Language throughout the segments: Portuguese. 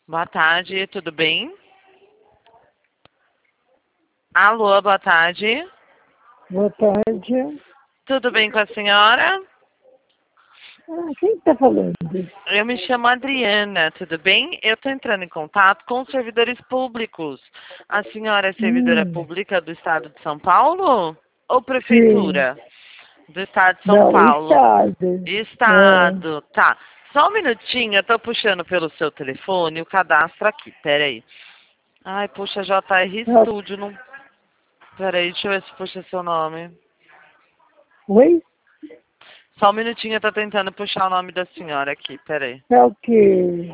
Boa tarde, tudo bem? Alô, boa tarde. Boa tarde. Tudo bem com a senhora? Quem está falando? Eu me chamo Adriana, tudo bem? Eu estou entrando em contato com os servidores públicos. A senhora é servidora pública do Estado de São Paulo ou prefeitura? Sim. Do Estado de São Não, Paulo. Estado. Estado, tá. Só um minutinho, eu tô puxando pelo seu telefone o cadastro aqui, peraí. Ai, puxa, JR Studio, não... Peraí, deixa eu ver se puxa seu nome. Oi? Só um minutinho, eu tô tentando puxar o nome da senhora aqui, peraí. É o quê?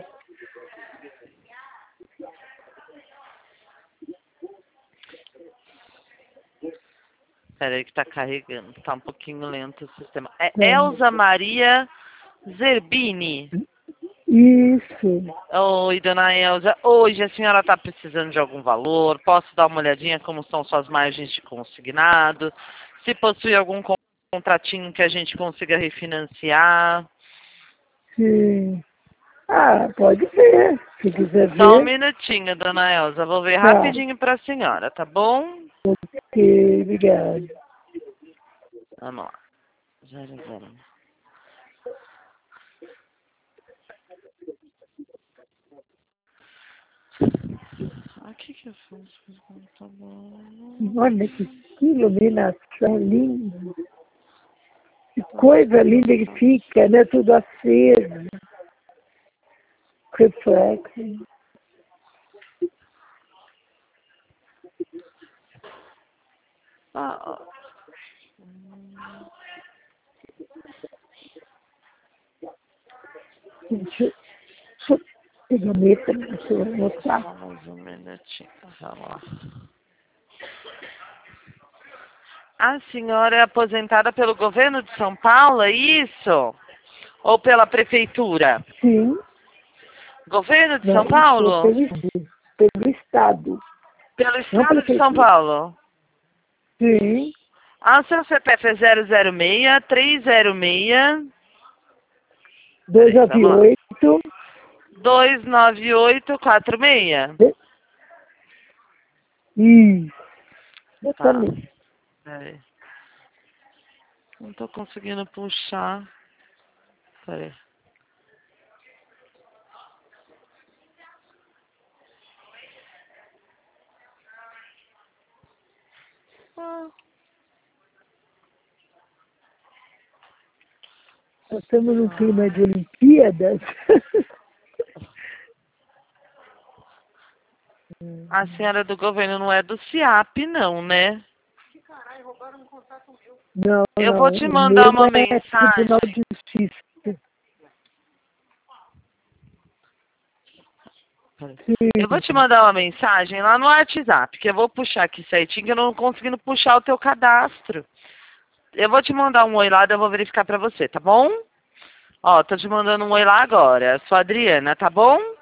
Peraí que tá carregando, tá um pouquinho lento o sistema. É Elza Maria Zerbini. Isso. Oi, dona Elza. Hoje a senhora tá precisando de algum valor? Posso dar uma olhadinha como são suas margens de consignado? Se possui algum contratinho que a gente consiga refinanciar? Sim. Pode ver. Se quiser Só um ver. minutinho, dona Elza. Vou ver Tá. rapidinho pra senhora, tá bom? Ok, obrigado. Vamos lá. 00. O que eu fiz? Tá bom. Olha que iluminação linda. Que coisa linda que fica, né? Tudo aceso. Reflexo. Ah, Deixa eu pegar a letra para você anotar. só mais um minutinho. Vamos lá. A senhora é aposentada pelo governo de São Paulo, é isso? Ou pela prefeitura? Sim. Governo de Não, São eu sou Paulo? pelo Estado. Pelo Não estado de São prefeitura. Paulo? Sim. Ah, o seu CPF é 006 306. Peraí, vamos lá. 298. 29846. Isso. Tá. Exatamente. Peraí. Não tô conseguindo puxar. Peraí. Ah, Nós estamos num clima de Olimpíadas. a senhora do governo não é do CIAP, não, né? Não, Eu vou não. te O mandar meu uma é Tribunal mensagem. de Justiça. Eu vou te Sim. mandar uma mensagem lá no WhatsApp, que eu vou puxar aqui certinho, que eu não conseguindo puxar o teu cadastro. Eu vou te mandar um oi lá, daí eu vou verificar pra você, tá bom? Ó, tô te mandando um oi lá agora. Sou a Adriana, tá bom?